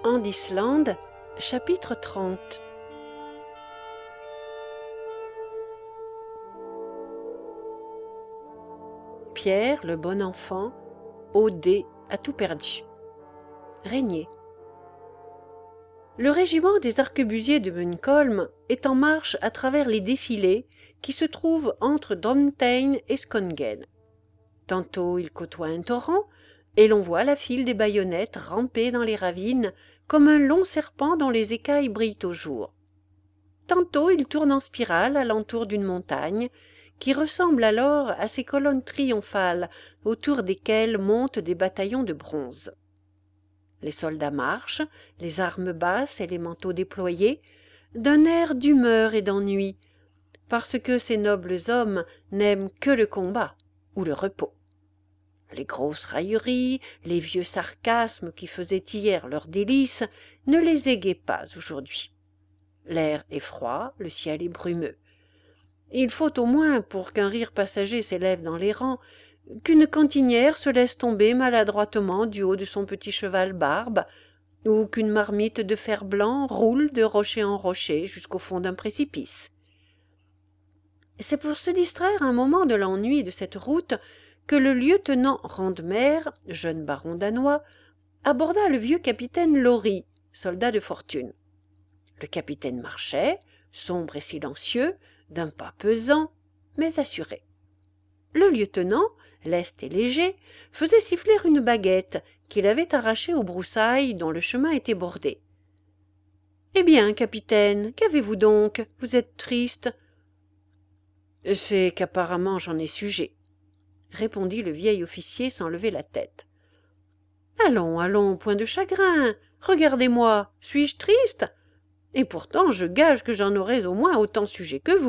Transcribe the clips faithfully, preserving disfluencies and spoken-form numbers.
En Islande, chapitre trente. Pierre, le bon enfant, au dé, a tout perdu. Régnier. Le régiment des arquebusiers de Munkholm est en marche à travers les défilés qui se trouvent entre Drontheim et Skøngen. Tantôt il côtoie un torrent, et l'on voit la file des baïonnettes ramper dans les ravines comme un long serpent dont les écailles brillent au jour. Tantôt il tourne en spirale alentour d'une montagne, qui ressemble alors à ces colonnes triomphales autour desquelles montent des bataillons de bronze. Les soldats marchent, les armes basses et les manteaux déployés, d'un air d'humeur et d'ennui, parce que ces nobles hommes n'aiment que le combat ou le repos. Les grosses railleries, les vieux sarcasmes qui faisaient hier leur délice ne les égaient pas aujourd'hui. L'air est froid, le ciel est brumeux. Il faut au moins, pour qu'un rire passager s'élève dans les rangs, qu'une cantinière se laisse tomber maladroitement du haut de son petit cheval barbe, ou qu'une marmite de fer-blanc roule de rocher en rocher jusqu'au fond d'un précipice. C'est pour se distraire un moment de l'ennui de cette route que le lieutenant Randmer, jeune baron danois, aborda le vieux capitaine Laurie, soldat de fortune. Le capitaine marchait, sombre et silencieux, d'un pas pesant, mais assuré. Le lieutenant, leste et léger, faisait siffler une baguette qu'il avait arrachée aux broussailles dont le chemin était bordé. « Eh bien, capitaine, qu'avez-vous donc? Vous êtes triste ?»« C'est qu'apparemment j'en ai sujet, » répondit le vieil officier sans lever la tête. « Allons, allons, point de chagrin. Regardez-moi, suis-je triste? Et pourtant je gage que j'en aurais au moins autant sujet que vous. »«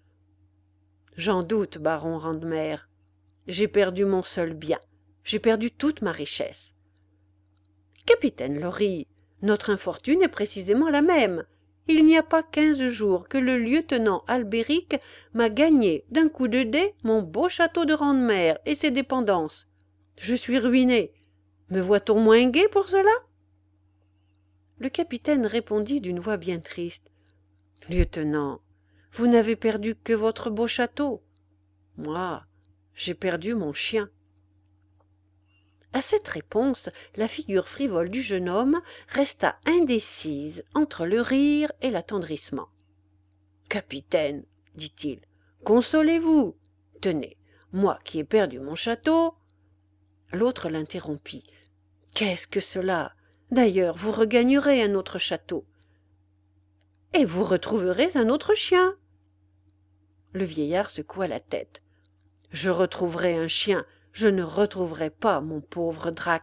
J'en doute, baron Randmer. J'ai perdu mon seul bien. J'ai perdu toute ma richesse. »« Capitaine Laurie, notre infortune est précisément la même. Il n'y a pas quinze jours que le lieutenant Albéric m'a gagné d'un coup de dé mon beau château de Randmer et ses dépendances. Je suis ruiné. Me voit-on moins gai pour cela? » Le capitaine répondit d'une voix bien triste. « Lieutenant, vous n'avez perdu que votre beau château. Moi, j'ai perdu mon chien. » À cette réponse, la figure frivole du jeune homme resta indécise entre le rire et l'attendrissement. « Capitaine, dit-il, consolez-vous. Tenez, moi qui ai perdu mon château. » L'autre l'interrompit. « Qu'est-ce que cela? D'ailleurs, vous regagnerez un autre château. Et vous retrouverez un autre chien. » Le vieillard secoua la tête. « Je retrouverai un chien. Je ne retrouverai pas mon pauvre Drac. »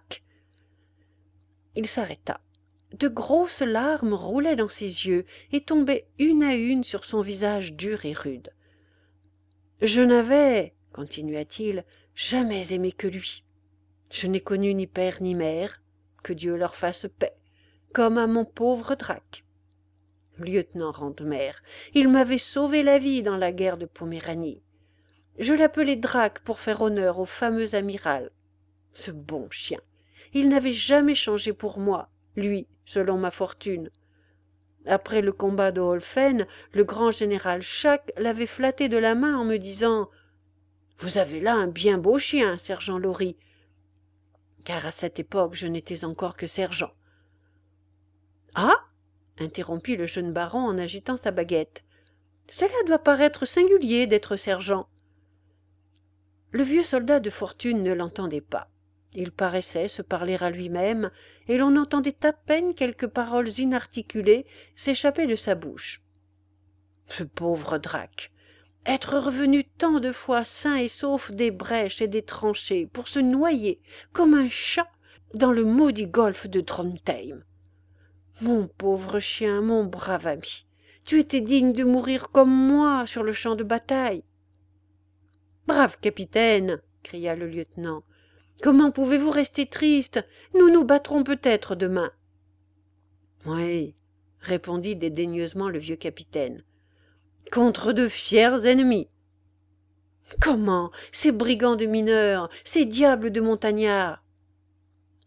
Il s'arrêta. De grosses larmes roulaient dans ses yeux et tombaient une à une sur son visage dur et rude. « Je n'avais, continua-t-il, jamais aimé que lui. Je n'ai connu ni père ni mère, que Dieu leur fasse paix, comme à mon pauvre Drac. Lieutenant Randmer, il m'avait sauvé la vie dans la guerre de Poméranie. Je l'appelais Drac pour faire honneur au fameux amiral. Ce bon chien, il n'avait jamais changé pour moi, lui, selon ma fortune. Après le combat de Holfen, le grand général Schack l'avait flatté de la main en me disant « Vous avez là un bien beau chien, sergent Laurie. » Car à cette époque, je n'étais encore que sergent. « Ah !» interrompit le jeune baron en agitant sa baguette. « Cela doit paraître singulier d'être sergent. » Le vieux soldat de fortune ne l'entendait pas. Il paraissait se parler à lui-même, et l'on entendait à peine quelques paroles inarticulées s'échapper de sa bouche. Ce pauvre Drac! Être revenu tant de fois sain et sauf des brèches et des tranchées pour se noyer comme un chat dans le maudit golfe de Drontheim. Mon pauvre chien, mon brave ami, tu étais digne de mourir comme moi sur le champ de bataille. « Brave capitaine !» cria le lieutenant. « Comment pouvez-vous rester triste? Nous nous battrons peut-être demain. »« Oui, » répondit dédaigneusement le vieux capitaine, « contre de fiers ennemis. »« Comment? Ces brigands de mineurs, ces diables de montagnards !»«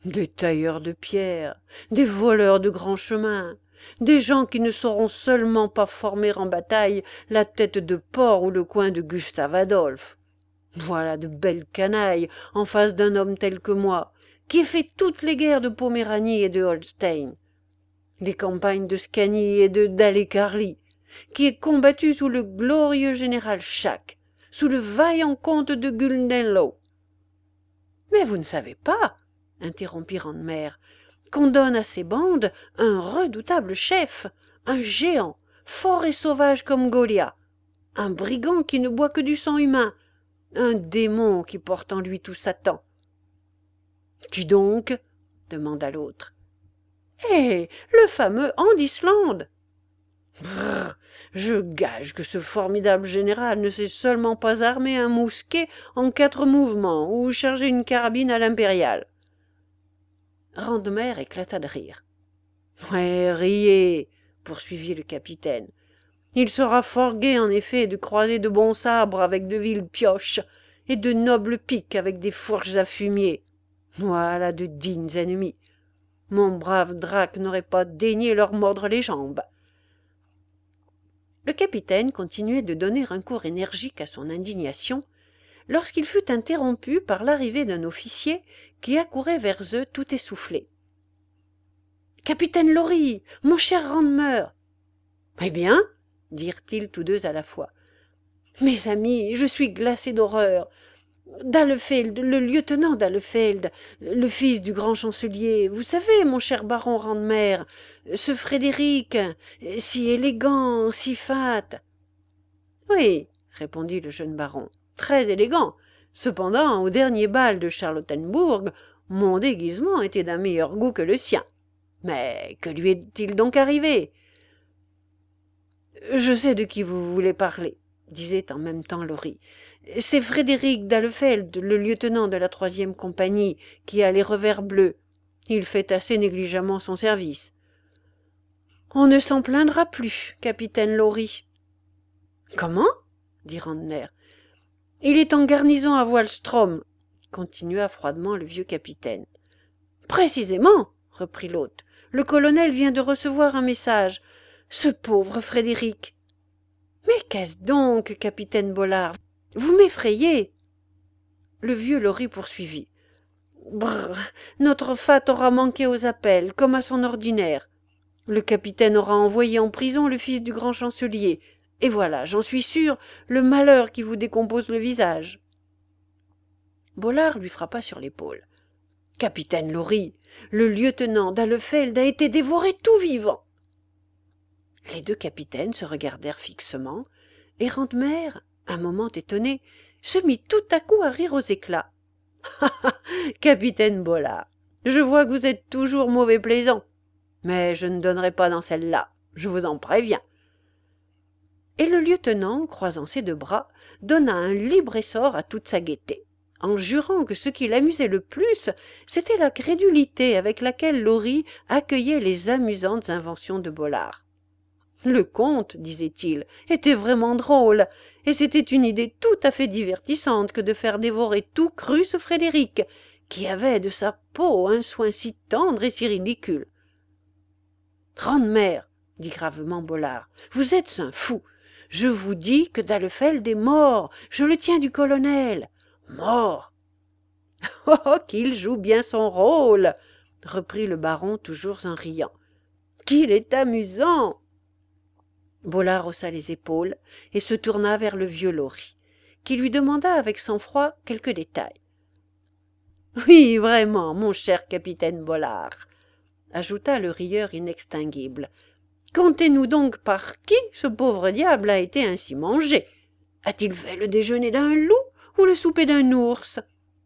Des tailleurs de pierre, des voleurs de grands chemins, des gens qui ne sauront seulement pas former en bataille la tête de porc ou le coin de Gustave Adolphe. Voilà de belles canailles en face d'un homme tel que moi, qui ai fait toutes les guerres de Poméranie et de Holstein, les campagnes de Scanie et de Dalecarlie, qui ai combattu sous le glorieux général Schack, sous le vaillant comte de Guldenlow. Mais vous ne savez pas, interrompit Randmer, qu'on donne à ces bandes un redoutable chef, un géant, fort et sauvage comme Goliath, un brigand qui ne boit que du sang humain, un démon qui porte en lui tout Satan. « Qui donc ?» demanda l'autre. « Eh, le fameux Andisland !»« Brrr, je gage que ce formidable général ne sait seulement pas armer un mousquet en quatre mouvements ou charger une carabine à l'impériale. » Randmer éclata de rire. « Ouais, riez, » poursuivit le capitaine. « Il sera fort gai, en effet, de croiser de bons sabres avec de viles pioches et de nobles piques avec des fourches à fumier. Voilà de dignes ennemis. Mon brave Drac n'aurait pas daigné leur mordre les jambes. » Le capitaine continuait de donner un cours énergique à son indignation lorsqu'il fut interrompu par l'arrivée d'un officier qui accourait vers eux tout essoufflé. « Capitaine Laurie, mon cher Randmer !»« Eh bien ?» dirent-ils tous deux à la fois. « Mes amis, je suis glacé d'horreur. D'Ahlefeld, le lieutenant d'Ahlefeld, le fils du grand chancelier, vous savez, mon cher baron Randmer, ce Frédéric, si élégant, si fat. »« Oui, » répondit le jeune baron, « très élégant. Cependant, au dernier bal de Charlottenbourg, mon déguisement était d'un meilleur goût que le sien. Mais que lui est-il donc arrivé ?»« Je sais de qui vous voulez parler, » disait en même temps Laurie. « C'est Frédéric d'Ahlefeld, le lieutenant de la troisième compagnie, qui a les revers bleus. Il fait assez négligemment son service. »« On ne s'en plaindra plus, capitaine Laurie. »« Comment ?» dit Randmer. « Il est en garnison à Wallstrom, » continua froidement le vieux capitaine. « Précisément, » reprit l'hôte. « Le colonel vient de recevoir un message. Ce pauvre Frédéric. »« Mais qu'est-ce donc, capitaine Bollard ? Vous m'effrayez. » Le vieux Laurie poursuivit. « Brrr, notre fat aura manqué aux appels, comme à son ordinaire. Le capitaine aura envoyé en prison le fils du grand chancelier, et voilà, j'en suis sûr, le malheur qui vous décompose le visage. » Bollard lui frappa sur l'épaule. « Capitaine Laurie, le lieutenant d'Ahlefeld a été dévoré tout vivant. » Les deux capitaines se regardèrent fixement, et Randmer, un moment étonné, se mit tout à coup à rire aux éclats. « Ah ah, capitaine Bollard, je vois que vous êtes toujours mauvais plaisant, mais je ne donnerai pas dans celle-là, je vous en préviens. » Et le lieutenant, croisant ses deux bras, donna un libre essor à toute sa gaieté, en jurant que ce qui l'amusait le plus, c'était la crédulité avec laquelle Laurie accueillait les amusantes inventions de Bollard. Le comte, disait-il, était vraiment drôle, et c'était une idée tout à fait divertissante que de faire dévorer tout cru ce Frédéric, qui avait de sa peau un soin si tendre et si ridicule. « Randmer, dit gravement Bollard, vous êtes un fou. Je vous dis que d'Ahlefeld est mort, je le tiens du colonel. Mort. »« Oh, qu'il joue bien son rôle, reprit le baron toujours en riant. Qu'il est amusant. » Bollard haussa les épaules et se tourna vers le vieux Laurie, qui lui demanda avec sang-froid quelques détails. « Oui, vraiment, mon cher capitaine Bollard, » ajouta le rieur inextinguible. « Contez-nous donc par qui ce pauvre diable a été ainsi mangé. A-t-il fait le déjeuner d'un loup ou le souper d'un ours ?»«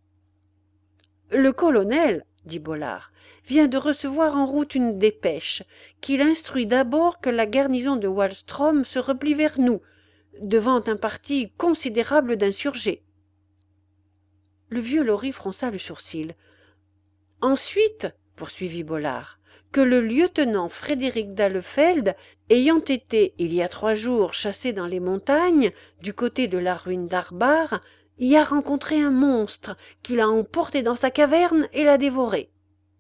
Le colonel, » dit Bollard, « vient de recevoir en route une dépêche qui l'instruit d'abord que la garnison de Wallstrom se replie vers nous, devant un parti considérable d'insurgés. » Le vieux Laurie fronça le sourcil. « Ensuite, » poursuivit Bollard, « que le lieutenant Frédéric d'Ahlefeld, ayant été il y a trois jours chassé dans les montagnes, du côté de la ruine d'Arbar, y a rencontré un monstre qui l'a emporté dans sa caverne et l'a dévoré.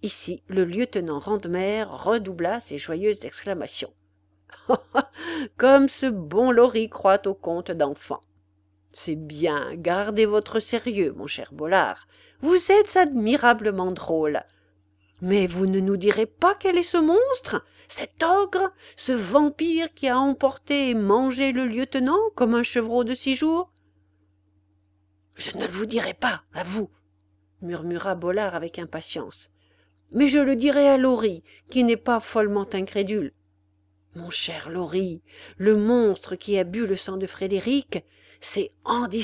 Ici, le lieutenant Randmer redoubla ses joyeuses exclamations. « Comme ce bon Laurie croit au conte d'enfants. C'est bien, gardez votre sérieux, mon cher Bollard. Vous êtes admirablement drôle. Mais vous ne nous direz pas quel est ce monstre, cet ogre, ce vampire qui a emporté et mangé le lieutenant comme un chevreau de six jours ?»« Je ne le vous dirai pas, à vous, » murmura Bollard avec impatience. « Mais je le dirai à Laurie, qui n'est pas follement incrédule. Mon cher Laurie, le monstre qui a bu le sang de Frédéric, c'est Andisland. »«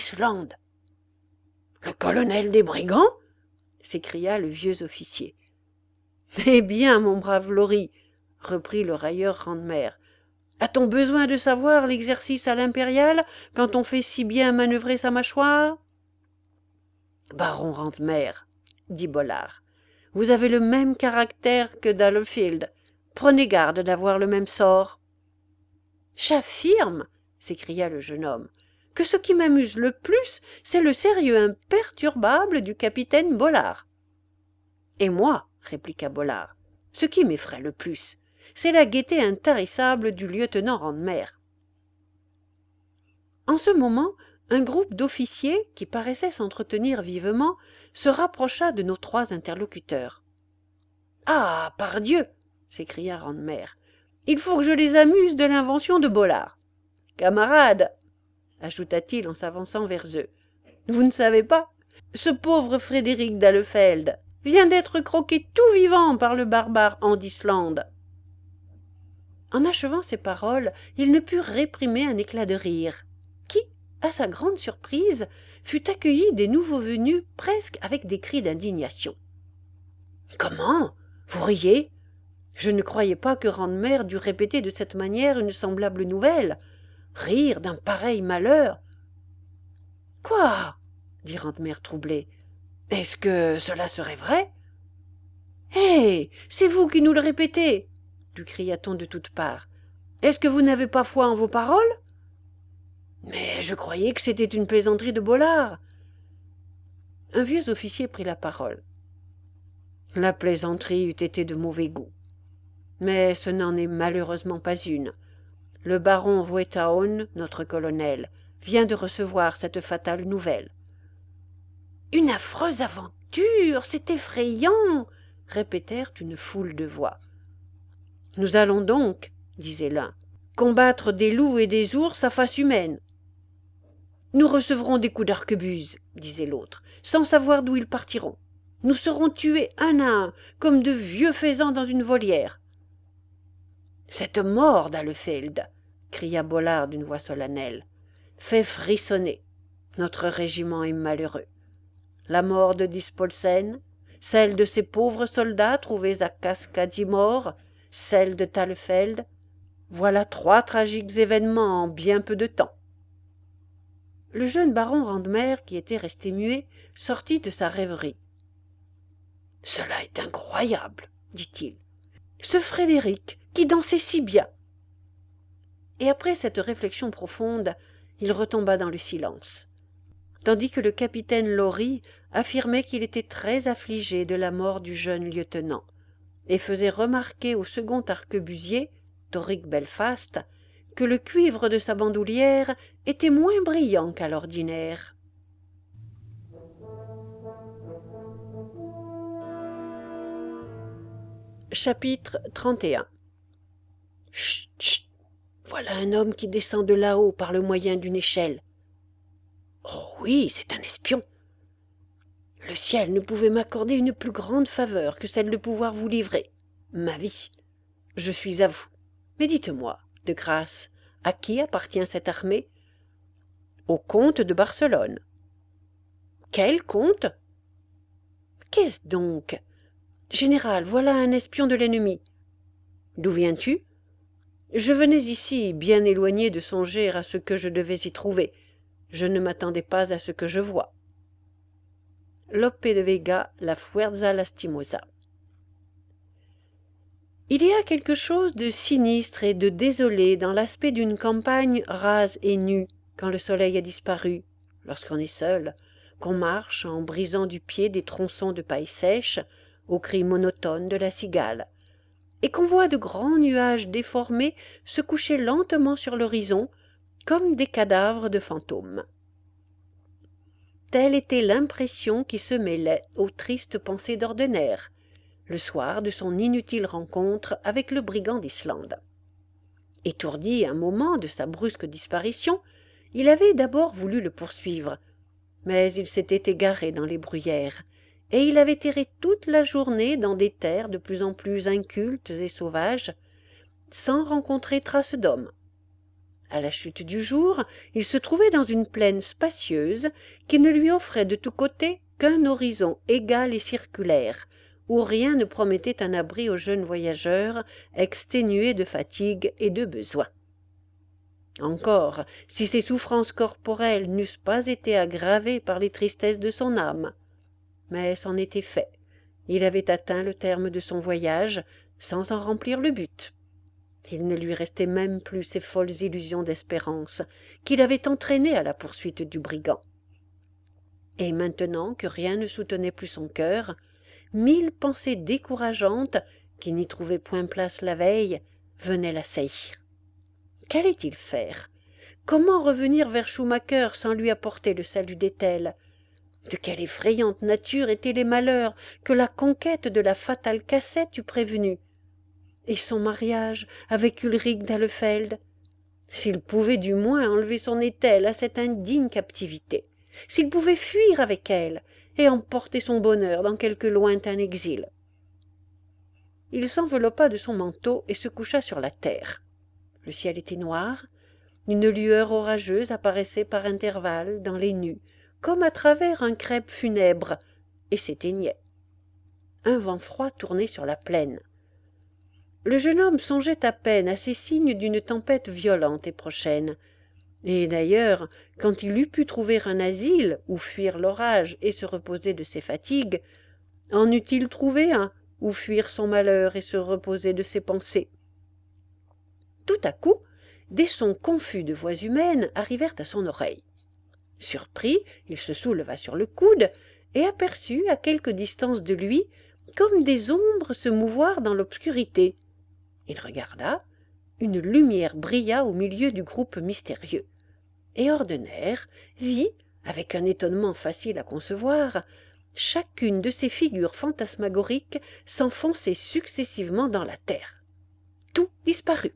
Le colonel des brigands ?» s'écria le vieux officier. « Eh bien, mon brave Laurie, » reprit le railleur Randmer, « a-t-on besoin de savoir l'exercice à l'impériale quand on fait si bien manœuvrer sa mâchoire ?»« Baron Randmer, » dit Bollard, « vous avez le même caractère que Dallowfield. Prenez garde d'avoir le même sort. »« J'affirme, » s'écria le jeune homme, « que ce qui m'amuse le plus, c'est le sérieux imperturbable du capitaine Bollard. »« Et moi, » répliqua Bollard, « ce qui m'effraie le plus, c'est la gaieté intarissable du lieutenant Randmer. » En ce moment, un groupe d'officiers, qui paraissaient s'entretenir vivement, se rapprocha de nos trois interlocuteurs. « Ah, pardieu !» s'écria Randmer, « il faut que je les amuse de l'invention de Bollard. Camarades, ajouta-t-il en s'avançant vers eux, vous ne savez pas, ce pauvre Frédéric d'Allefeld vient d'être croqué tout vivant par le barbare Andisland. » En achevant ces paroles, il ne put réprimer un éclat de rire, qui, à sa grande surprise, fut accueilli des nouveaux venus presque avec des cris d'indignation. « Comment ? Vous riez ? Je ne croyais pas que Randmer dût répéter de cette manière une semblable nouvelle. Rire d'un pareil malheur. »« Quoi ? » dit Randmer troublé. « Est-ce que cela serait vrai ? » ?»« Hé, c'est vous qui nous le répétez !» lui cria-t-on de toutes parts. « Est-ce que vous n'avez pas foi en vos paroles ? » ?»« Mais je croyais que c'était une plaisanterie de Bollard. » Un vieux officier prit la parole. « La plaisanterie eût été de mauvais goût. Mais ce n'en est malheureusement pas une. Le baron Wetaon, notre colonel, vient de recevoir cette fatale nouvelle. »« Une affreuse aventure, c'est effrayant !» répétèrent une foule de voix. « Nous allons donc, disait l'un, combattre des loups et des ours à face humaine. »« Nous recevrons des coups d'arquebuse, disait l'autre, sans savoir d'où ils partiront. Nous serons tués un à un, comme de vieux faisans dans une volière. »« Cette mort d'Allefeld, cria Bollard d'une voix solennelle, fait frissonner. Notre régiment est malheureux. La mort de Dispolsen, celle de ces pauvres soldats trouvés à Kaskadimor, celle de Thalefeld, voilà trois tragiques événements en bien peu de temps. » Le jeune baron Randmer, qui était resté muet, sortit de sa rêverie. « Cela est incroyable, dit-il. Ce Frédéric, qui dansait si bien !» Et après cette réflexion profonde, il retomba dans le silence, tandis que le capitaine Laurie affirmait qu'il était très affligé de la mort du jeune lieutenant, et faisait remarquer au second arquebusier, Toric Belfast, que le cuivre de sa bandoulière était moins brillant qu'à l'ordinaire. Chapitre trente et un. Chut, chut, voilà un homme qui descend de là-haut par le moyen d'une échelle. Oh oui, c'est un espion. Le ciel ne pouvait m'accorder une plus grande faveur que celle de pouvoir vous livrer ma vie. Je suis à vous. Mais dites-moi, de grâce, à qui appartient cette armée ? Au comte de Barcelone. Quel comte ? Qu'est-ce donc ? Général, voilà un espion de l'ennemi. D'où viens-tu ? Je venais ici, bien éloigné de songer à ce que je devais y trouver. Je ne m'attendais pas à ce que je vois. Lope de Vega, la Fuerza Lastimosa. Il y a quelque chose de sinistre et de désolé dans l'aspect d'une campagne rase et nue quand le soleil a disparu, lorsqu'on est seul, qu'on marche en brisant du pied des tronçons de paille sèche, aux cris monotones de la cigale, et qu'on voit de grands nuages déformés se coucher lentement sur l'horizon, comme des cadavres de fantômes. Telle était l'impression qui se mêlait aux tristes pensées d'Ordener, le soir de son inutile rencontre avec le brigand d'Islande. Étourdi un moment de sa brusque disparition, il avait d'abord voulu le poursuivre, mais il s'était égaré dans les bruyères, et il avait erré toute la journée dans des terres de plus en plus incultes et sauvages, sans rencontrer trace d'homme. À la chute du jour, il se trouvait dans une plaine spacieuse qui ne lui offrait de tous côtés qu'un horizon égal et circulaire, où rien ne promettait un abri au jeune voyageur exténué de fatigue et de besoin. Encore, si ses souffrances corporelles n'eussent pas été aggravées par les tristesses de son âme. Mais c'en était fait. Il avait atteint le terme de son voyage sans en remplir le but. Il ne lui restait même plus ces folles illusions d'espérance qui l'avaient entraîné à la poursuite du brigand. Et maintenant que rien ne soutenait plus son cœur, mille pensées décourageantes, qui n'y trouvaient point place la veille, venaient l'assaillir. Qu'allait-il faire? Comment revenir vers Schumacher sans lui apporter le salut d'Ethel? De quelle effrayante nature étaient les malheurs que la conquête de la fatale cassette eût prévenus? Et son mariage avec Ulrich d'Ahlefeld? S'il pouvait du moins enlever son Ethel à cette indigne captivité, s'il pouvait fuir avec elle et emporter son bonheur dans quelque lointain exil. Il s'enveloppa de son manteau et se coucha sur la terre. Le ciel était noir, une lueur orageuse apparaissait par intervalles dans les nues, comme à travers un crêpe funèbre, et s'éteignait. Un vent froid tournait sur la plaine. Le jeune homme songeait à peine à ces signes d'une tempête violente et prochaine. Et d'ailleurs, quand il eût pu trouver un asile où fuir l'orage et se reposer de ses fatigues, en eût-il trouvé un où fuir son malheur et se reposer de ses pensées? Tout à coup, des sons confus de voix humaines arrivèrent à son oreille. Surpris, il se souleva sur le coude et aperçut à quelque distance de lui comme des ombres se mouvoir dans l'obscurité. Il regarda, une lumière brilla au milieu du groupe mystérieux, et Ordener vit, avec un étonnement facile à concevoir, chacune de ces figures fantasmagoriques s'enfoncer successivement dans la terre. Tout disparut.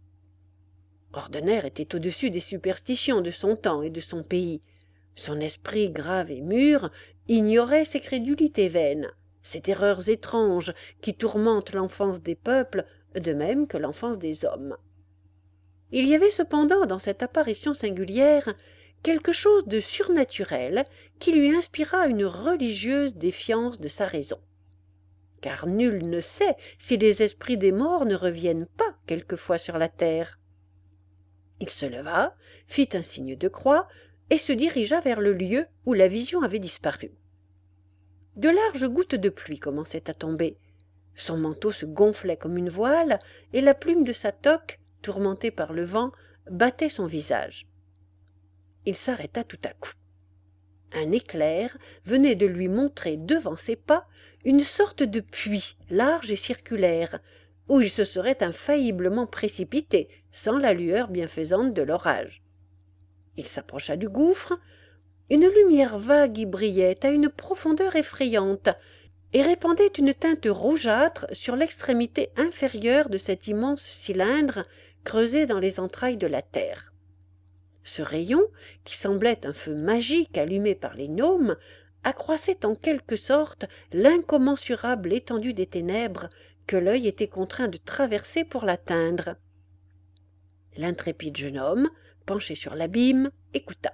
Ordener était au-dessus des superstitions de son temps et de son pays. Son esprit grave et mûr ignorait ces crédulités vaines, ces terreurs étranges qui tourmentent l'enfance des peuples de même que l'enfance des hommes. Il y avait cependant dans cette apparition singulière quelque chose de surnaturel qui lui inspira une religieuse défiance de sa raison. Car nul ne sait si les esprits des morts ne reviennent pas quelquefois sur la terre. Il se leva, fit un signe de croix et se dirigea vers le lieu où la vision avait disparu. De larges gouttes de pluie commençaient à tomber. Son manteau se gonflait comme une voile et la plume de sa toque, tourmentée par le vent, battait son visage. Il s'arrêta tout à coup. Un éclair venait de lui montrer devant ses pas une sorte de puits large et circulaire, où il se serait infailliblement précipité sans la lueur bienfaisante de l'orage. Il s'approcha du gouffre. Une lumière vague y brillait à une profondeur effrayante et répandait une teinte rougeâtre sur l'extrémité inférieure de cet immense cylindre creusé dans les entrailles de la terre. Ce rayon, qui semblait un feu magique allumé par les gnomes, accroissait en quelque sorte l'incommensurable étendue des ténèbres que l'œil était contraint de traverser pour l'atteindre. L'intrépide jeune homme, penché sur l'abîme, écouta.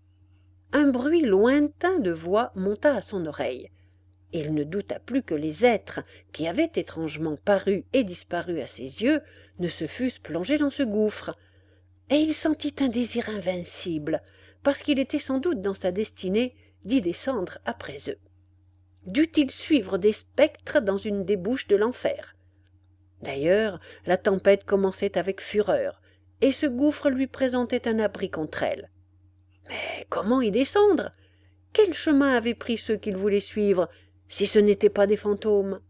Un bruit lointain de voix monta à son oreille. Il ne douta plus que les êtres qui avaient étrangement paru et disparu à ses yeux ne se fussent plongés dans ce gouffre, et il sentit un désir invincible, parce qu'il était sans doute dans sa destinée d'y descendre après eux. Dut-il suivre des spectres dans une débouche de l'enfer? D'ailleurs, la tempête commençait avec fureur, et ce gouffre lui présentait un abri contre elle. Mais comment y descendre? Quel chemin avaient pris ceux qu'il voulait suivre, si ce n'étaient pas des fantômes?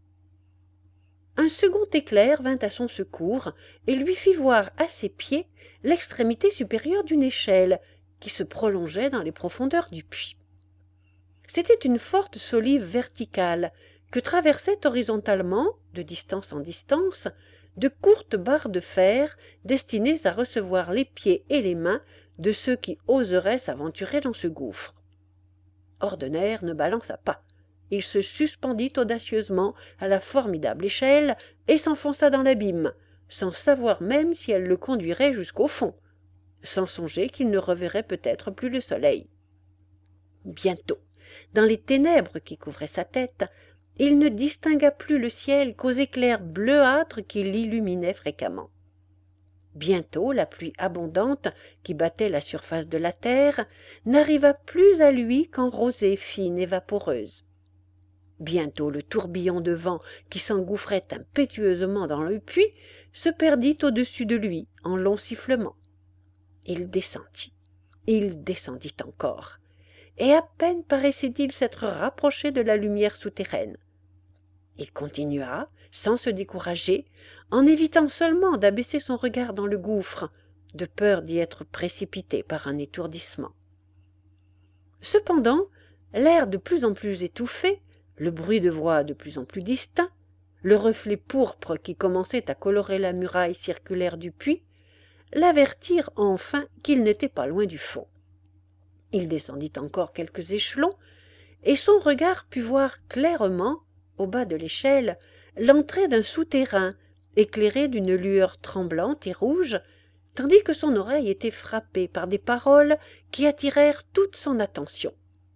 un second éclair vint à son secours et lui fit voir à ses pieds l'extrémité supérieure d'une échelle qui se prolongeait dans les profondeurs du puits. C'était une forte solive verticale que traversaient horizontalement, de distance en distance, de courtes barres de fer destinées à recevoir les pieds et les mains de ceux qui oseraient s'aventurer dans ce gouffre. Ordener ne balança pas. Il se suspendit audacieusement à la formidable échelle et s'enfonça dans l'abîme, sans savoir même si elle le conduirait jusqu'au fond, sans songer qu'il ne reverrait peut-être plus le soleil. Bientôt, dans les ténèbres qui couvraient sa tête, il ne distingua plus le ciel qu'aux éclairs bleuâtres qui l'illuminaient fréquemment. Bientôt la pluie abondante qui battait la surface de la terre n'arriva plus à lui qu'en rosée fine et vaporeuse. Bientôt le tourbillon de vent qui s'engouffrait impétueusement dans le puits se perdit au-dessus de lui en longs sifflements. Il descendit, il descendit encore, et à peine paraissait-il s'être rapproché de la lumière souterraine. Il continua, sans se décourager, en évitant seulement d'abaisser son regard dans le gouffre, de peur d'y être précipité par un étourdissement. Cependant, l'air de plus en plus étouffé, le bruit de voix de plus en plus distinct, le reflet pourpre qui commençait à colorer la muraille circulaire du puits, l'avertirent enfin qu'il n'était pas loin du fond. Il descendit encore quelques échelons, et son regard put voir clairement, au bas de l'échelle, l'entrée d'un souterrain éclairé d'une lueur tremblante et rouge, tandis que son oreille était frappée par des paroles qui attirèrent toute son attention.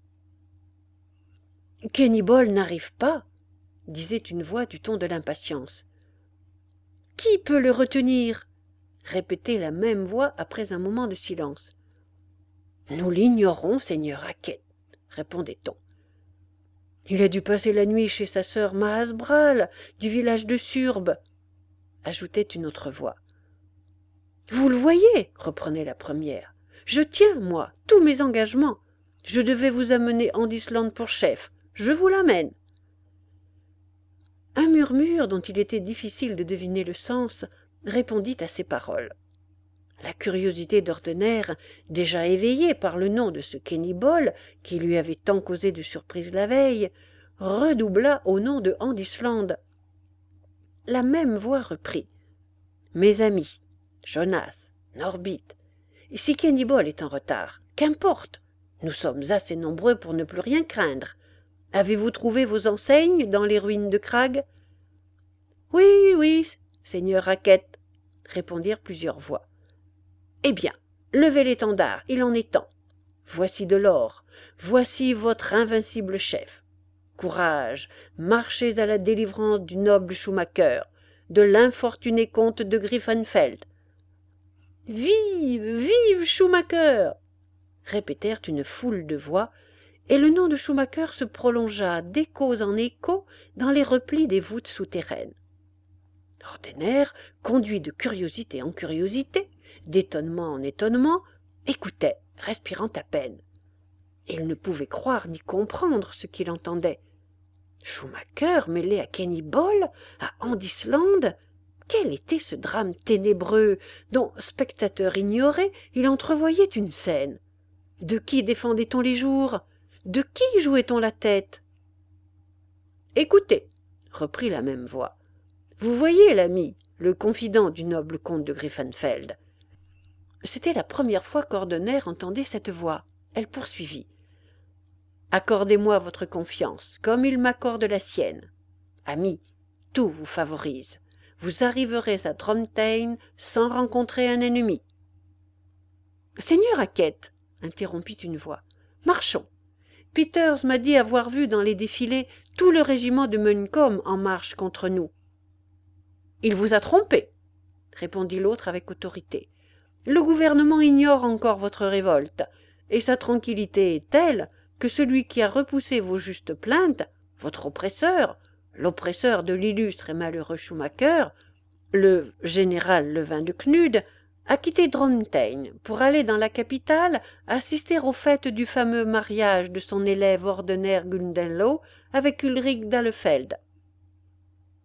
« Kennybol n'arrive pas !» disait une voix du ton de l'impatience. « Qui peut le retenir ?» répétait la même voix après un moment de silence. « Nous l'ignorons, seigneur Hackett, » répondait-on. « Il a dû passer la nuit chez sa sœur Mahasbral, du village de Surbe, » ajoutait une autre voix. « Vous le voyez, » reprenait la première. « Je tiens, moi, tous mes engagements. Je devais vous amener Andisland pour chef. Je vous l'amène. » Un murmure dont il était difficile de deviner le sens répondit à ces paroles. La curiosité d'Ordener, déjà éveillée par le nom de ce Kennybol qui lui avait tant causé de surprise la veille, redoubla au nom de Andisland. La même voix reprit. « Mes amis, Jonas, Norbit, si Kennybol est en retard, qu'importe, nous sommes assez nombreux pour ne plus rien craindre. Avez-vous trouvé vos enseignes dans les ruines de Crag ?»« Oui, oui, seigneur Hackett, » répondirent plusieurs voix. « Eh bien, levez l'étendard, il en est temps. Voici de l'or, voici votre invincible chef. Courage, marchez à la délivrance du noble Schumacher, de l'infortuné comte de Griffenfeld. »« Vive, vive Schumacher !» répétèrent une foule de voix, et le nom de Schumacher se prolongea d'échos en échos dans les replis des voûtes souterraines. Ordener, conduit de curiosité en curiosité, d'étonnement en étonnement, écoutait, respirant à peine. Il ne pouvait croire ni comprendre ce qu'il entendait. Schumacher mêlé à Kennybol, à Andisland, quel était ce drame ténébreux dont, spectateur ignoré, il entrevoyait une scène? De qui défendait-on les jours? De qui jouait-on la tête? « Écoutez, » reprit la même voix, « vous voyez l'ami, le confident du noble comte de Griffenfeld. » C'était la première fois qu'Ordener entendait cette voix. Elle poursuivit. « Accordez-moi votre confiance, comme il m'accorde la sienne. Ami, tout vous favorise. Vous arriverez à Drontheim sans rencontrer un ennemi. »« Seigneur Hackett, » interrompit une voix, « marchons. Peters m'a dit avoir vu dans les défilés tout le régiment de Muncombe en marche contre nous. »« Il vous a trompé, » répondit l'autre avec autorité. « Le gouvernement ignore encore votre révolte, et sa tranquillité est telle que celui qui a repoussé vos justes plaintes, votre oppresseur, l'oppresseur de l'illustre et malheureux Schumacher, le général Levin de Knud, a quitté Drontheim pour aller dans la capitale assister aux fêtes du fameux mariage de son élève Ordener Gundenlow avec Ulrich d'Ahlefeld. »«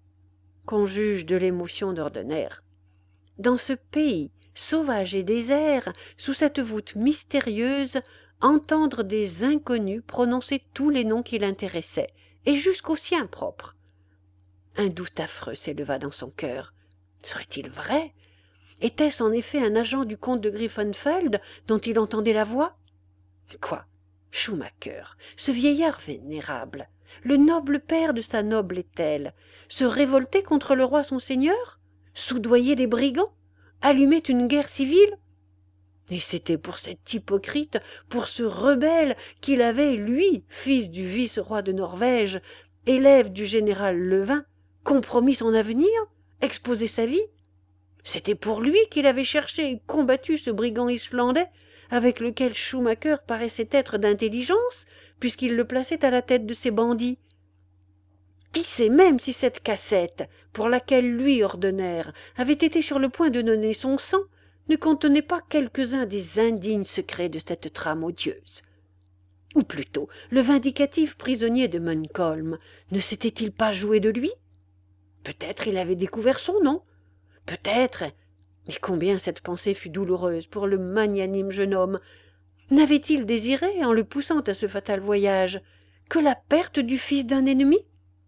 qu'on juge de l'émotion d'ordinaire. Dans ce pays sauvage et désert, sous cette voûte mystérieuse, entendre des inconnus prononcer tous les noms qui l'intéressaient, et jusqu'aux siens propres. Un doute affreux s'éleva dans son cœur. Serait-il vrai? Était-ce en effet un agent du comte de Griffenfeld dont il entendait la voix? Quoi? Schumacher, ce vieillard vénérable, le noble père de sa noble ételle, se révoltait contre le roi son seigneur? Soudoyait les brigands? Allumait une guerre civile? Et c'était pour cet hypocrite, pour ce rebelle, qu'il avait, lui, fils du vice-roi de Norvège, élève du général Levin, compromis son avenir, exposé sa vie? C'était pour lui qu'il avait cherché et combattu ce brigand islandais, avec lequel Schumacher paraissait être d'intelligence, puisqu'il le plaçait à la tête de ses bandits. Qui sait même si cette cassette, pour laquelle lui, ordinaire, avait été sur le point de donner son sang, ne contenait pas quelques-uns des indignes secrets de cette trame odieuse? Ou plutôt, le vindicatif prisonnier de Munkholm ne s'était-il pas joué de lui? Peut-être il avait découvert son nom. Peut-être, mais combien cette pensée fut douloureuse pour le magnanime jeune homme, n'avait-il désiré, en le poussant à ce fatal voyage, que la perte du fils d'un ennemi?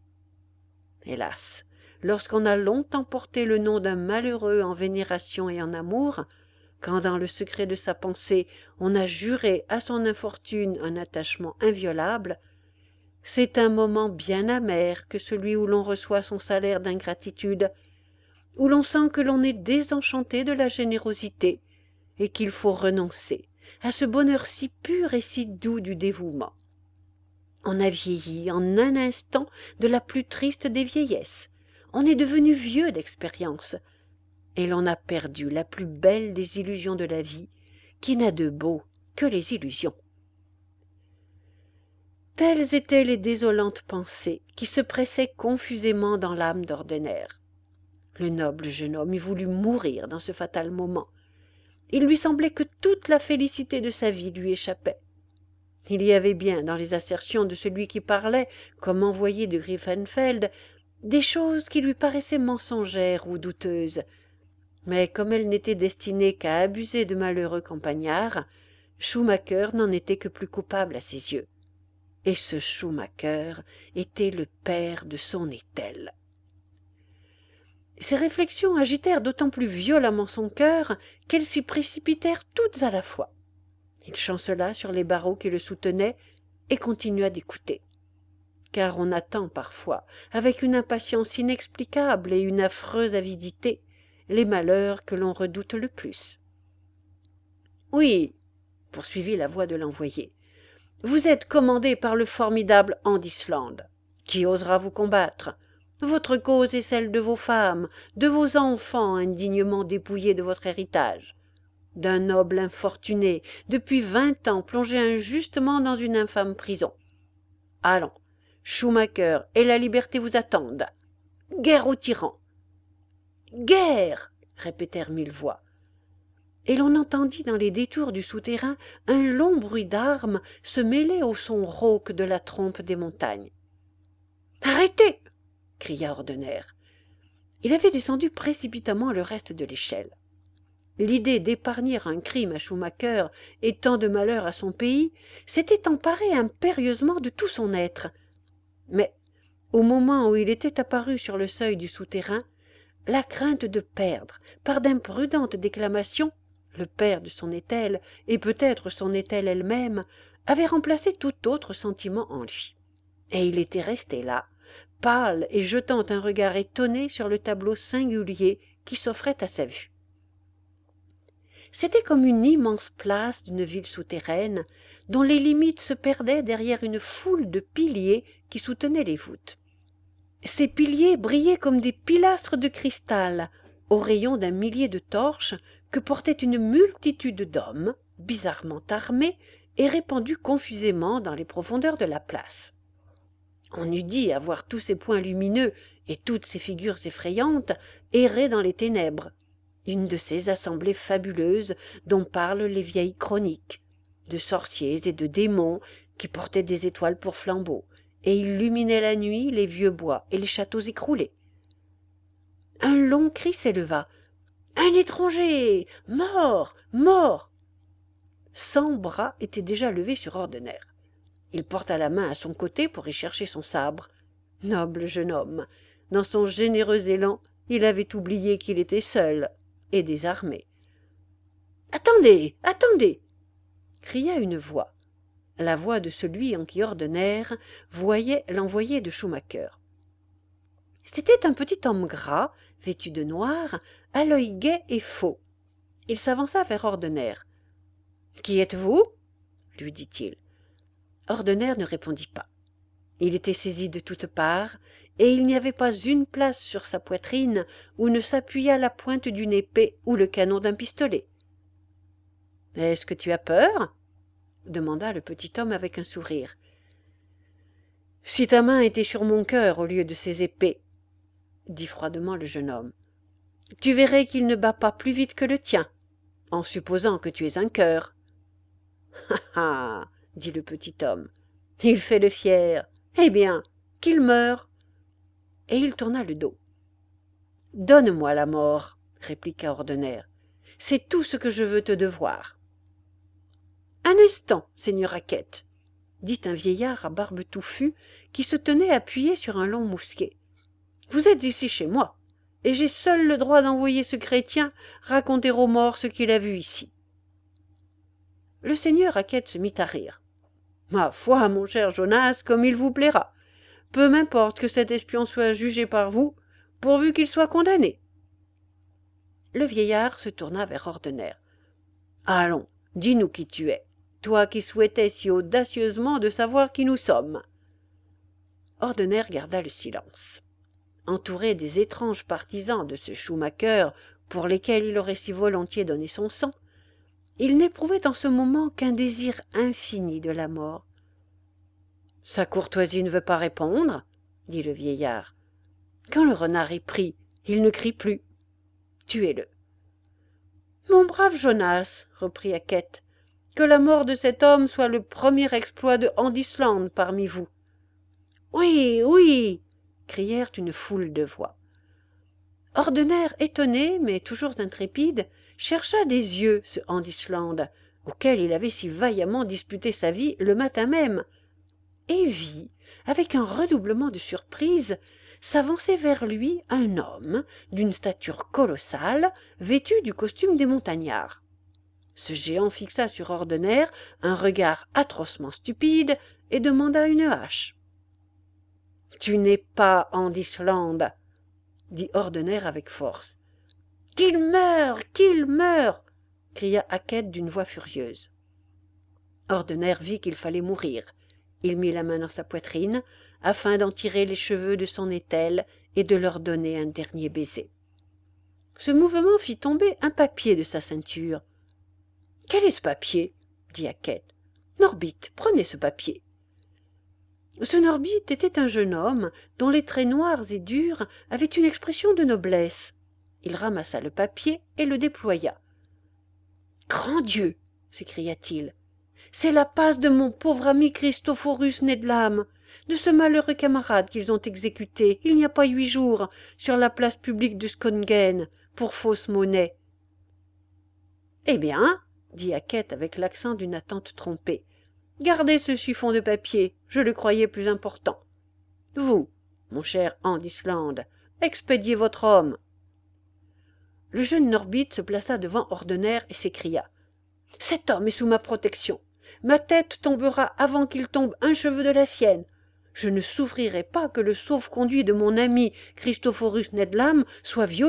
Hélas, lorsqu'on a longtemps porté le nom d'un malheureux en vénération et en amour, quand dans le secret de sa pensée on a juré à son infortune un attachement inviolable, c'est un moment bien amer que celui où l'on reçoit son salaire d'ingratitude, où l'on sent que l'on est désenchanté de la générosité et qu'il faut renoncer à ce bonheur si pur et si doux du dévouement. On a vieilli en un instant de la plus triste des vieillesses, on est devenu vieux d'expérience, et l'on a perdu la plus belle des illusions de la vie, qui n'a de beau que les illusions. Telles étaient les désolantes pensées qui se pressaient confusément dans l'âme d'Ordener. Le noble jeune homme eût voulu mourir dans ce fatal moment. Il lui semblait que toute la félicité de sa vie lui échappait. Il y avait bien, dans les assertions de celui qui parlait, comme envoyé de Griffenfeld, des choses qui lui paraissaient mensongères ou douteuses. Mais comme elles n'étaient destinées qu'à abuser de malheureux campagnards, Schumacher n'en était que plus coupable à ses yeux. Et ce Schumacher était le père de son ételle. Ces réflexions agitèrent d'autant plus violemment son cœur qu'elles s'y précipitèrent toutes à la fois. Il chancela sur les barreaux qui le soutenaient et continua d'écouter. Car on attend parfois, avec une impatience inexplicable et une affreuse avidité, les malheurs que l'on redoute le plus. « Oui, » poursuivit la voix de l'envoyé, « vous êtes commandé par le formidable Andisland. Qui osera vous combattre? Votre cause est celle de vos femmes, de vos enfants indignement dépouillés de votre héritage, d'un noble infortuné, depuis vingt ans plongé injustement dans une infâme prison. Allons, Schumacher et la liberté vous attendent. Guerre aux tyrans! »« Guerre !» répétèrent mille voix. Et l'on entendit dans les détours du souterrain un long bruit d'armes se mêler au son rauque de la trompe des montagnes. « Arrêtez !» cria Ordener. Il avait descendu précipitamment le reste de l'échelle. L'idée d'épargner un crime à Schumacher et tant de malheur à son pays s'était emparée impérieusement de tout son être. Mais, au moment où il était apparu sur le seuil du souterrain, la crainte de perdre, par d'imprudentes déclamations, le père de son ételle, et peut-être son ételle elle-même, avait remplacé tout autre sentiment en lui. Et il était resté là, pâle et jetant un regard étonné sur le tableau singulier qui s'offrait à sa vue. C'était comme une immense place d'une ville souterraine, dont les limites se perdaient derrière une foule de piliers qui soutenaient les voûtes. Ces piliers brillaient comme des pilastres de cristal, aux rayons d'un millier de torches que portait une multitude d'hommes, bizarrement armés et répandus confusément dans les profondeurs de la place. On eût dit avoir tous ces points lumineux et toutes ces figures effrayantes errer dans les ténèbres, une de ces assemblées fabuleuses dont parlent les vieilles chroniques, de sorciers et de démons qui portaient des étoiles pour flambeaux et illuminaient la nuit les vieux bois et les châteaux écroulés. Un long cri s'éleva. « Un étranger! Mort! Mort !» Cent bras étaient déjà levés sur Ordener. Il porta la main à son côté pour y chercher son sabre. Noble jeune homme! Dans son généreux élan, il avait oublié qu'il était seul et désarmé. « Attendez! Attendez !» cria une voix. La voix de celui en qui Ordener voyait l'envoyé de Schumacher. C'était un petit homme gras, vêtu de noir, à l'œil gai et faux. Il s'avança vers Ordener. « Qui êtes-vous » lui dit-il. Ordener ne répondit pas. Il était saisi de toutes parts, et il n'y avait pas une place sur sa poitrine où ne s'appuyât la pointe d'une épée ou le canon d'un pistolet. « Est-ce que tu as peur » demanda le petit homme avec un sourire. « Si ta main était sur mon cœur au lieu de ces épées, » dit froidement le jeune homme, « tu verrais qu'il ne bat pas plus vite que le tien, en supposant que tu aies un cœur. »« Ha ha !» dit le petit homme, « il fait le fier. Eh bien, qu'il meure !» Et il tourna le dos. « Donne-moi la mort, » répliqua Ordener. « C'est tout ce que je veux te devoir. »« Un instant, seigneur Hackett, » dit un vieillard à barbe touffue qui se tenait appuyé sur un long mousquet. « Vous êtes ici chez moi, et j'ai seul le droit d'envoyer ce chrétien raconter aux morts ce qu'il a vu ici. » Le seigneur Hackett se mit à rire. « Ma foi, mon cher Jonas, comme il vous plaira. Peu m'importe que cet espion soit jugé par vous, pourvu qu'il soit condamné. » Le vieillard se tourna vers Ordener. « Allons, dis-nous qui tu es, toi qui souhaitais si audacieusement de savoir qui nous sommes. » Ordener garda le silence. Entouré des étranges partisans de ce Schumacher pour lesquels il aurait si volontiers donné son sang, il n'éprouvait en ce moment qu'un désir infini de la mort. « Sa courtoisie ne veut pas répondre » dit le vieillard. « Quand le renard est pris, il ne crie plus. Tuez-le. »« Mon brave Jonas, » reprit Hackett, « que la mort de cet homme soit le premier exploit de Andisland parmi vous. »« Oui, oui !» crièrent une foule de voix. Ordener, étonné, mais toujours intrépide, chercha des yeux ce Andisland, auquel il avait si vaillamment disputé sa vie le matin même, et vit, avec un redoublement de surprise, s'avancer vers lui un homme d'une stature colossale, vêtu du costume des montagnards. Ce géant fixa sur Ordener un regard atrocement stupide et demanda une hache. « Tu n'es pas Andisland !» dit Ordener avec force. « Qu'il meure, qu'il meure !» cria Hackett d'une voix furieuse. Ordener vit qu'il fallait mourir. Il mit la main dans sa poitrine, afin d'en tirer les cheveux de son ételle et de leur donner un dernier baiser. Ce mouvement fit tomber un papier de sa ceinture. « Quel est ce papier ?» dit Hackett. « Norbit, prenez ce papier. » Ce Norbit était un jeune homme dont les traits noirs et durs avaient une expression de noblesse. Il ramassa le papier et le déploya. « Grand Dieu !» s'écria-t-il. « C'est la passe de mon pauvre ami Christophorus Nedlam, de ce malheureux camarade qu'ils ont exécuté, il n'y a pas huit jours, sur la place publique de Sköngen, pour fausse monnaie. »« Eh bien, » dit Hackett avec l'accent d'une attente trompée, « gardez ce chiffon de papier, je le croyais plus important. Vous, mon cher Andisland, expédiez votre homme. » Le jeune Norbit se plaça devant Ordener et s'écria. « Cet homme est sous ma protection. Ma tête tombera avant qu'il tombe un cheveu de la sienne. Je ne souffrirai pas que le sauf-conduit de mon ami Christophorus Nedlam soit violé. »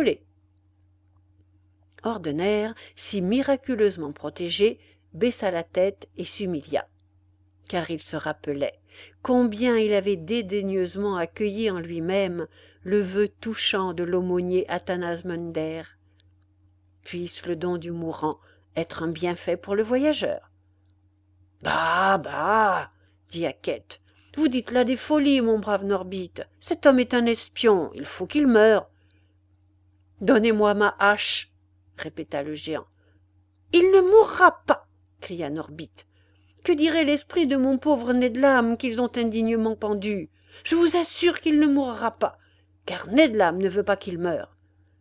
Ordener, si miraculeusement protégé, baissa la tête et s'humilia. Car il se rappelait combien il avait dédaigneusement accueilli en lui-même le vœu touchant de l'aumônier Athanase Munder. Puisse le don du mourant être un bienfait pour le voyageur. « Bah, bah !» dit Hackett. « Vous dites là des folies, mon brave Norbit. Cet homme est un espion, il faut qu'il meure. »« Donnez-moi ma hache !» répéta le géant. « Il ne mourra pas !» cria Norbit. « Que dirait l'esprit de mon pauvre Nedlam qu'ils ont indignement pendu? Je vous assure qu'il ne mourra pas, car Nedlam ne veut pas qu'il meure.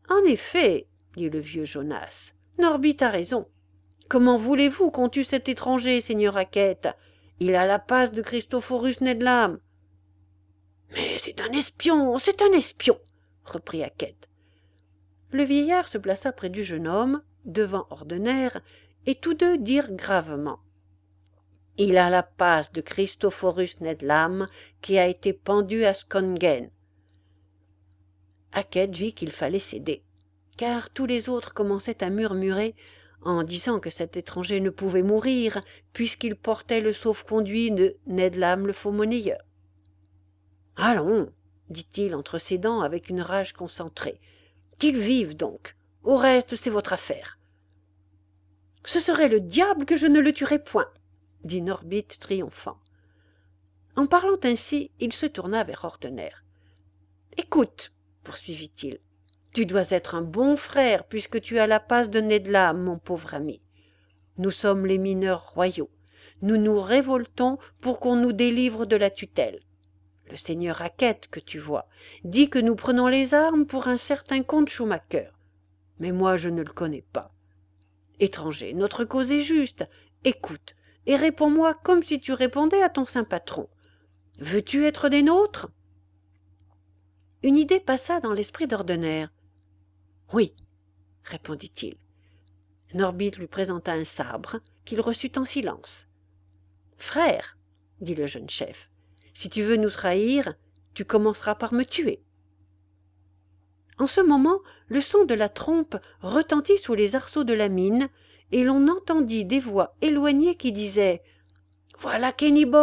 En effet, dit le vieux Jonas, Norbit a raison. Comment voulez-vous qu'on tue cet étranger, seigneur Hackett? Il a la passe de Christophorus Ned Land. Mais c'est un espion, c'est un espion, reprit Hackett. Le vieillard se plaça près du jeune homme, devant Ordener, et tous deux dirent gravement. Il a la passe de Christophorus Ned Land qui a été pendu à Skongen. Hackett vit qu'il fallait céder, car tous les autres commençaient à murmurer en disant que cet étranger ne pouvait mourir puisqu'il portait le sauf-conduit de Ned Land le faux-monnayeur. « Allons, dit-il entre ses dents avec une rage concentrée, qu'il vive donc, au reste c'est votre affaire. »« Ce serait le diable que je ne le tuerais point, » dit Norbit triomphant. En parlant ainsi, il se tourna vers Ordener. « Écoute, poursuivit-il, tu dois être un bon frère puisque tu as la passe de Ned Land, mon pauvre ami. Nous sommes les mineurs royaux. Nous nous révoltons pour qu'on nous délivre de la tutelle. Le seigneur Hackett, que tu vois, dit que nous prenons les armes pour un certain comte Schumacher. Mais moi, je ne le connais pas. Étranger, notre cause est juste. Écoute, et réponds-moi comme si tu répondais à ton saint patron. Veux-tu être des nôtres ?» Une idée passa dans l'esprit d'Ordener. « Oui, » répondit-il. Norbit lui présenta un sabre qu'il reçut en silence. « Frère, » dit le jeune chef, « si tu veux nous trahir, tu commenceras par me tuer. » En ce moment, le son de la trompe retentit sous les arceaux de la mine, et l'on entendit des voix éloignées qui disaient « Voilà Kennybol !»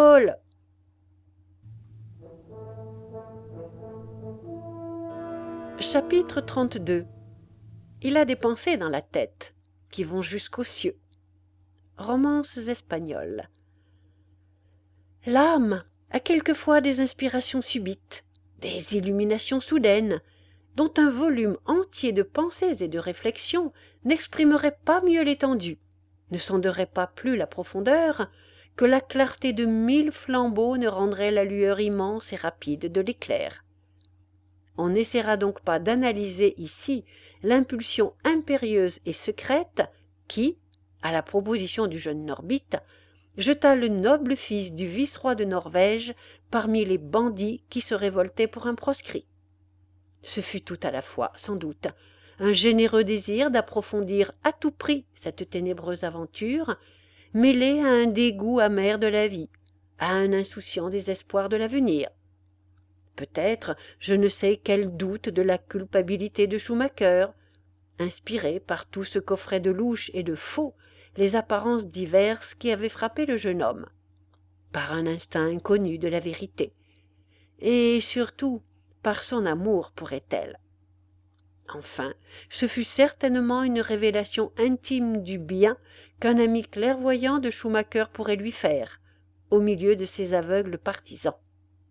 Chapitre trente-deux. Il a des pensées dans la tête qui vont jusqu'aux cieux. Romances espagnoles. L'âme a quelquefois des inspirations subites, des illuminations soudaines, dont un volume entier de pensées et de réflexions n'exprimerait pas mieux l'étendue, ne sonderait pas plus la profondeur, que la clarté de mille flambeaux ne rendrait la lueur immense et rapide de l'éclair. On n'essaiera donc pas d'analyser ici l'impulsion impérieuse et secrète qui, à la proposition du jeune Norbit, jeta le noble fils du vice-roi de Norvège parmi les bandits qui se révoltaient pour un proscrit. Ce fut tout à la fois, sans doute, un généreux désir d'approfondir à tout prix cette ténébreuse aventure, mêlé à un dégoût amer de la vie, à un insouciant désespoir de l'avenir. Peut-être je ne sais quel doute de la culpabilité de Schumacher, inspiré par tout ce qu'offraient de louche et de faux les apparences diverses qui avaient frappé le jeune homme, par un instinct inconnu de la vérité, et surtout par son amour pour Ethel. Enfin, ce fut certainement une révélation intime du bien qu'un ami clairvoyant de Schumacher pourrait lui faire, au milieu de ses aveugles partisans.